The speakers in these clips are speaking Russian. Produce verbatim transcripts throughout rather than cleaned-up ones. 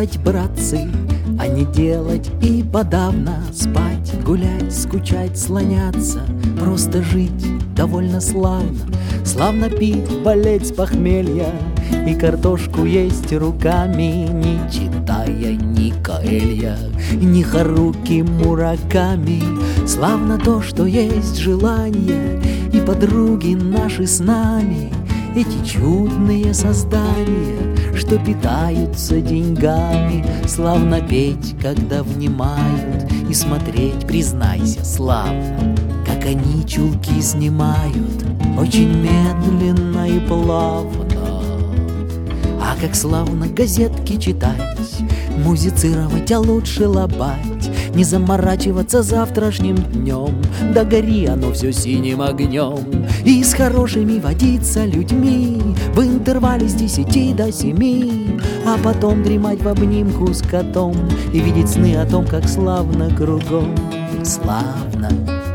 делать, братцы, а не делать и подавно спать, гулять, скучать, слоняться, просто жить довольно славно, славно пить, болеть с похмелья и картошку есть руками, не читая ни Коэлья, ни Харуки Мураками. Славно то, что есть желание, и подруги наши с нами, эти чудные создания, что питаются деньгами. Славно петь, когда внимают, и смотреть, признайся, славно, как они чулки снимают, очень медленно и плавно. А как славно газетки читать, музицировать, а лучше лобать, не заморачиваться завтрашним днем, да гори оно все синим огнем. И с хорошими водиться людьми в интервале с десяти до семи, а потом дремать в обнимку с котом и видеть сны о том, как славно кругом. Славно.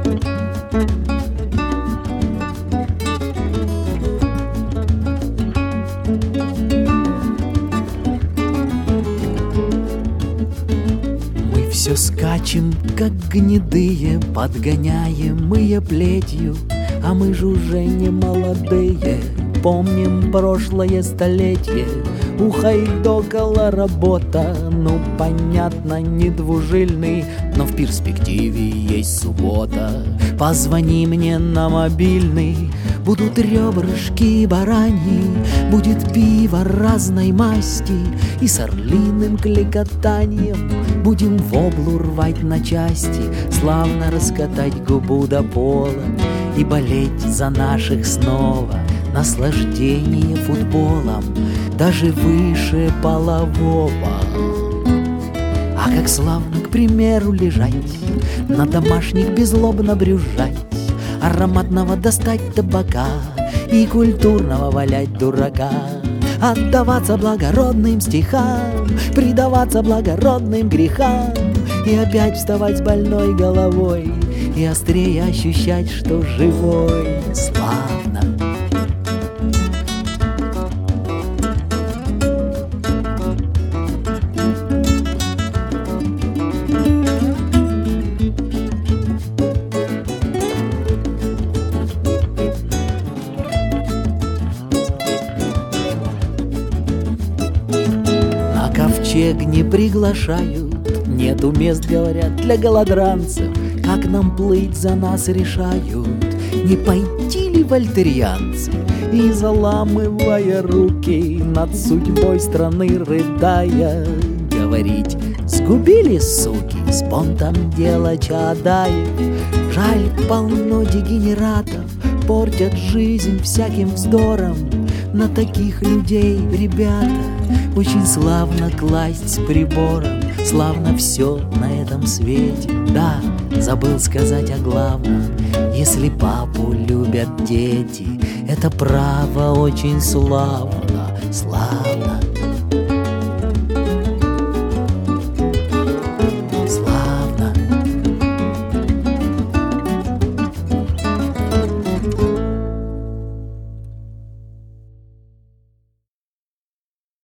Все скачем, как гнедые, подгоняемые плетью, а мы же уже не молодые, помним прошлое столетие. У Хайдокола работа, ну понятно, не двужильный, но в перспективе есть суббота. Позвони мне на мобильный, будут ребрышки бараньи, будет пиво разной масти, и с орлиным кликотаньем будем воблу рвать на части, славно раскатать губу до пола и болеть за наших снова. Наслаждение футболом даже выше полового. А как славно, к примеру, лежать, на домашних беззлобно брюзжать, ароматного достать табака и культурного валять дурака. Отдаваться благородным стихам, предаваться благородным грехам, и опять вставать с больной головой и острее ощущать, что живой. Славно. Ковчег не приглашают, нету мест, говорят, для голодранцев. Как нам плыть, за нас решают, не пойти ли вольтерианцы? И заламывая руки над судьбой страны, рыдая, говорить: сгубили, суки, с понтом дело Чаадаев. Жаль, полно дегенератов портят жизнь всяким вздором. На таких людей, ребята, очень славно класть с прибором. Славно все на этом свете. Да, забыл сказать о главном. Если папу любят дети, это право очень славно, славно.